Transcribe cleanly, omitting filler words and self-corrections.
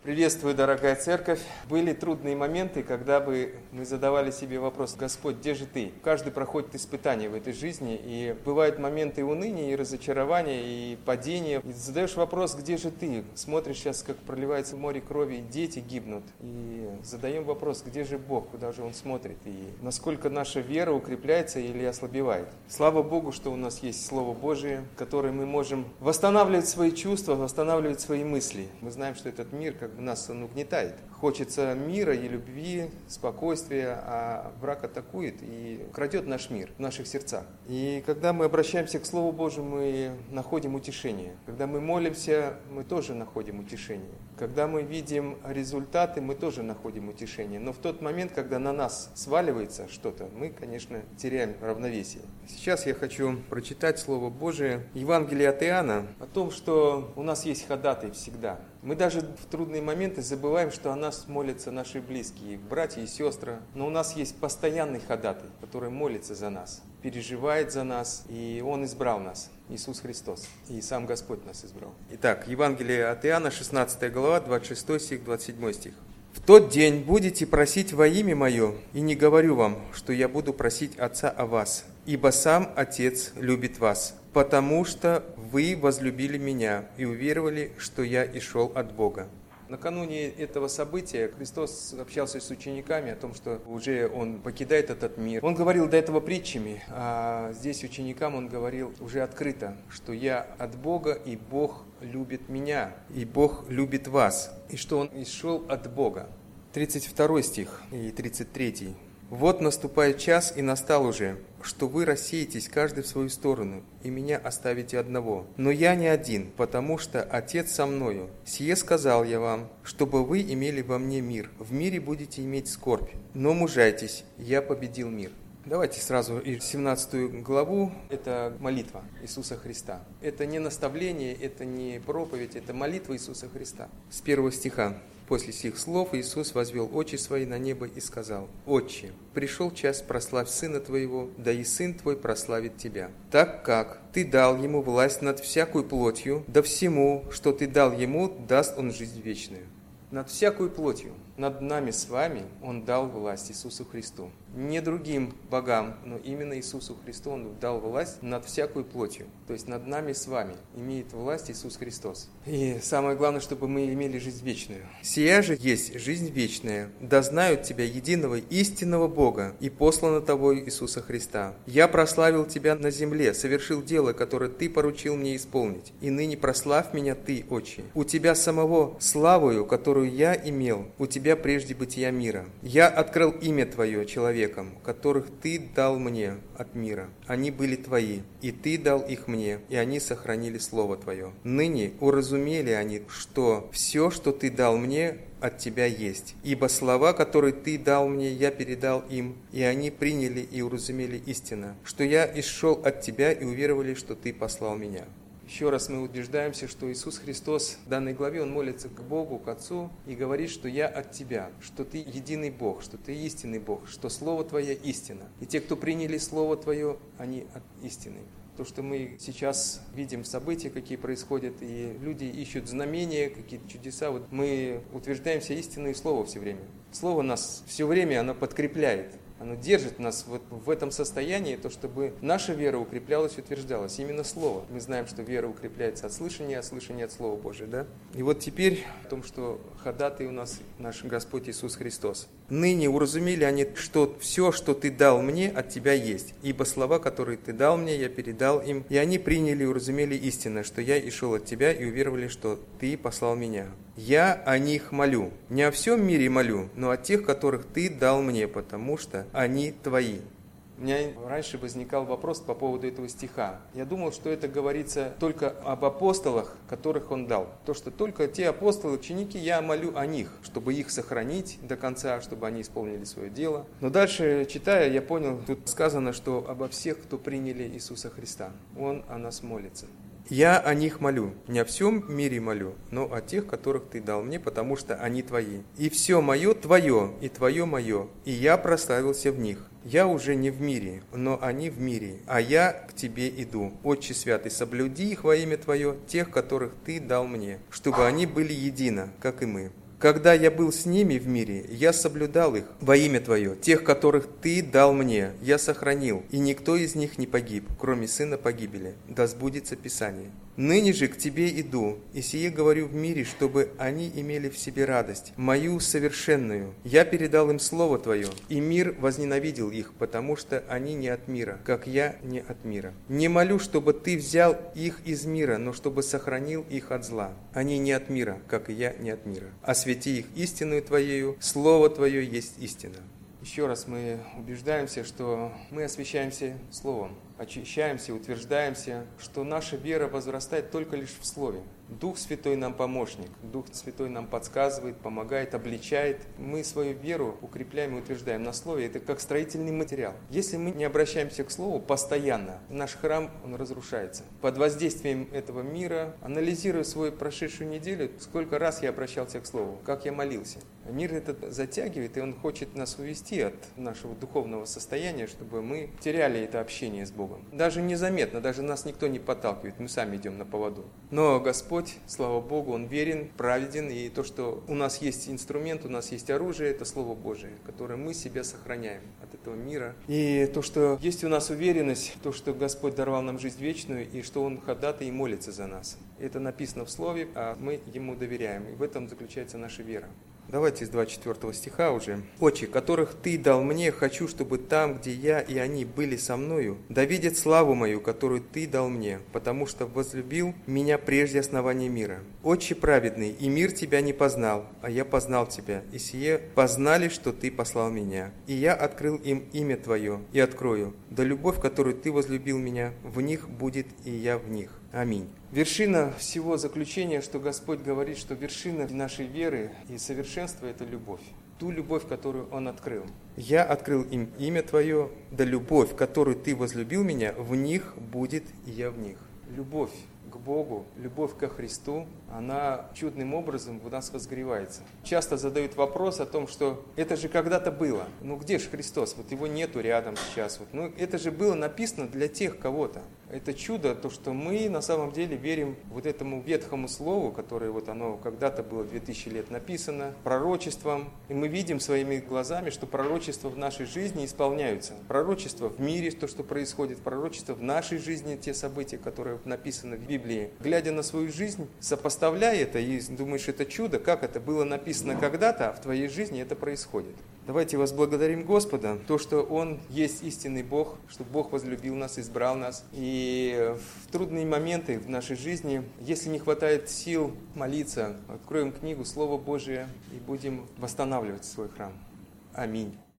Приветствую, дорогая церковь. Были трудные моменты, когда бы мы задавали себе вопрос: Господь, где же Ты? Каждый проходит испытания в этой жизни, и бывают моменты уныния, и разочарования, и падения. И задаешь вопрос: где же Ты? Смотришь сейчас, как проливается море крови, и дети гибнут. И задаем вопрос: где же Бог? Куда же Он смотрит? И насколько наша вера укрепляется или ослабевает? Слава Богу, что у нас есть Слово Божие, которое мы можем восстанавливать свои чувства, восстанавливать свои мысли. Мы знаем, что этот мир нас он угнетает. Хочется мира и любви, спокойствия, а враг атакует и крадет наш мир в наших сердцах. И когда мы обращаемся к Слову Божьему, мы находим утешение. Когда мы молимся, мы тоже находим утешение. Когда мы видим результаты, мы тоже находим утешение. Но в тот момент, когда на нас сваливается что-то, мы, конечно, теряем равновесие. Сейчас я хочу прочитать Слово Божие, Евангелие от Иоанна, о том, что у нас есть ходатай всегда. Мы даже в трудные моменты забываем, что о нас молятся наши близкие, братья и сестры. Но у нас есть постоянный ходатай, который молится за нас, переживает за нас, и Он избрал нас, Иисус Христос. И сам Господь нас избрал. Итак, Евангелие от Иоанна, 16 глава, 26 стих, 27 стих. «В тот день будете просить во имя Мое, и не говорю вам, что я буду просить Отца о вас, ибо сам Отец любит вас, потому что вы возлюбили Меня и уверовали, что я ишел от Бога». Накануне этого события Христос общался с учениками о том, что уже Он покидает этот мир. Он говорил до этого притчами, а здесь ученикам Он говорил уже открыто, что «Я от Бога, и Бог любит Меня, и Бог любит вас», и что Он исшел от Бога. 32 стих и 33. «Вот наступает час, и настал уже, что вы рассеетесь каждый в свою сторону, и меня оставите одного. Но я не один, потому что Отец со мною. Сие сказал я вам, чтобы вы имели во мне мир. В мире будете иметь скорбь, но мужайтесь, я победил мир». Давайте сразу и 17 главу. Это молитва Иисуса Христа. Это не наставление, это не проповедь, это молитва Иисуса Христа. С 1 стиха. «После сих слов Иисус возвел очи свои на небо и сказал: Отче, пришел час, прославь Сына Твоего, да и Сын Твой прославит Тебя. Так как Ты дал Ему власть над всякой плотью, да всему, что Ты дал Ему, даст Он жизнь вечную». Над всякой плотью, над нами с вами Он дал власть Иисусу Христу. Не другим богам, но именно Иисусу Христу Он дал власть над всякой плотью. То есть над нами с вами имеет власть Иисус Христос. И самое главное, чтобы мы имели жизнь вечную. «Сия же есть жизнь вечная, да знают Тебя, единого истинного Бога, и послана Тобой Иисуса Христа. Я прославил Тебя на земле, совершил дело, которое Ты поручил мне исполнить. И ныне прославь Меня Ты, Отче. У Тебя самого славою, которую я имел, у Тебя прежде бытия мира. Я открыл имя Твое человеком, которых Ты дал мне от мира. Они были Твои, и Ты дал их мне, и они сохранили Слово Твое. Ныне уразумели они, что все, что Ты дал мне, от Тебя есть. Ибо слова, которые Ты дал мне, я передал им, и они приняли и уразумели истину, что я исшел от Тебя и уверовали, что Ты послал Меня». Еще раз мы убеждаемся, что Иисус Христос в данной главе, Он молится к Богу, к Отцу и говорит, что «Я от Тебя», что Ты единый Бог, что Ты истинный Бог, что Слово Твое истина. И те, кто приняли Слово Твое, они от истины. То, что мы сейчас видим, события, какие происходят, и люди ищут знамения, какие-то чудеса, вот мы утверждаемся истинное Слово все время. Слово нас все время, оно подкрепляет. Оно держит нас вот в этом состоянии, то, чтобы наша вера укреплялась и утверждалась. Именно Слово. Мы знаем, что вера укрепляется от слышания, а слышание от Слова Божия, да? И вот теперь о том, что ходатай у нас наш Господь Иисус Христос. «Ныне уразумели они, что все, что Ты дал мне, от Тебя есть. Ибо слова, которые Ты дал мне, я передал им, и они приняли и уразумели истину, что я ишел от Тебя, и уверовали, что Ты послал Меня. Я о них молю. Не о всем мире молю, но о тех, которых Ты дал мне, потому что они Твои». У меня раньше возникал вопрос по поводу этого стиха. Я думал, что это говорится только об апостолах, которых Он дал. То, что только те апостолы, ученики, я молю о них, чтобы их сохранить до конца, чтобы они исполнили свое дело. Но дальше, читая, я понял, тут сказано, что обо всех, кто приняли Иисуса Христа. Он о нас молится. «Я о них молю, не о всем мире молю, но о тех, которых Ты дал мне, потому что они Твои. И все мое Твое, и Твое мое, и я прославился в них. Я уже не в мире, но они в мире, а я к Тебе иду. Отче святый, соблюди их во имя Твое, тех, которых Ты дал мне, чтобы они были едино, как и мы». Когда я был с ними в мире, я соблюдал их во имя Твое, тех, которых Ты дал мне, я сохранил, и никто из них не погиб, кроме сына погибели. Да сбудется Писание. Ныне же к Тебе иду, и сие говорю в мире, чтобы они имели в себе радость, мою совершенную. Я передал им Слово Твое, и мир возненавидел их, потому что они не от мира, как я не от мира. Не молю, чтобы Ты взял их из мира, но чтобы сохранил их от зла. Они не от мира, как и я не от мира. Освети их истинную Твоею, Слово Твое есть истина. Еще раз мы убеждаемся, что мы освящаемся Словом, очищаемся, утверждаемся, что наша вера возрастает только лишь в Слове. Дух Святой нам помощник, Дух Святой нам подсказывает, помогает, обличает. Мы свою веру укрепляем и утверждаем на Слове. Это как строительный материал. Если мы не обращаемся к Слову постоянно, наш храм, он разрушается. Под воздействием этого мира, анализируя свою прошедшую неделю, сколько раз я обращался к Слову, как я молился. Мир этот затягивает, и он хочет нас увести от нашего духовного состояния, чтобы мы теряли это общение с Богом. Даже незаметно, даже нас никто не подталкивает, мы сами идем на поводу. Но Господь, слава Богу, Он верен, праведен, и то, что у нас есть инструмент, у нас есть оружие, это Слово Божие, которое мы себя сохраняем от этого мира. И то, что есть у нас уверенность, то, что Господь даровал нам жизнь вечную, и что Он ходатай и молится за нас. Это написано в Слове, а мы Ему доверяем, и в этом заключается наша вера. Давайте с 24 стиха уже. «Отче, которых Ты дал мне, хочу, чтобы там, где я и они были со мною, да видят славу мою, которую Ты дал мне, потому что возлюбил меня прежде основания мира. Отче праведный, и мир Тебя не познал, а я познал Тебя, и сие познали, что Ты послал меня. И я открыл им имя Твое, и открою, да любовь, которую Ты возлюбил меня, в них будет, и я в них. Аминь». Вершина всего заключения, что Господь говорит, что вершина нашей веры и совершенства – это любовь. Ту любовь, которую Он открыл. «Я открыл им имя Твое, да любовь, которую Ты возлюбил меня, в них будет, и я в них». Любовь к Богу, любовь ко Христу, она чудным образом у нас возгревается. Часто задают вопрос о том, что это же когда-то было. Ну где же Христос? Вот Его нету рядом сейчас. Вот. Ну это же было написано для тех кого-то. Это чудо, то, что мы на самом деле верим вот этому ветхому слову, которое вот оно когда-то было 2000 лет написано, пророчеством. И мы видим своими глазами, что пророчества в нашей жизни исполняются. Пророчества в мире, то, что происходит, пророчества в нашей жизни, те события, которые написаны в Библии. Глядя на свою жизнь, сопоставляя это и думаешь, это чудо, как это было написано когда-то, а в твоей жизни это происходит. Давайте возблагодарим Господа, то, что Он есть истинный Бог, что Бог возлюбил нас, избрал нас. И в трудные моменты в нашей жизни, если не хватает сил молиться, откроем книгу, Слово Божие и будем восстанавливать свой храм. Аминь.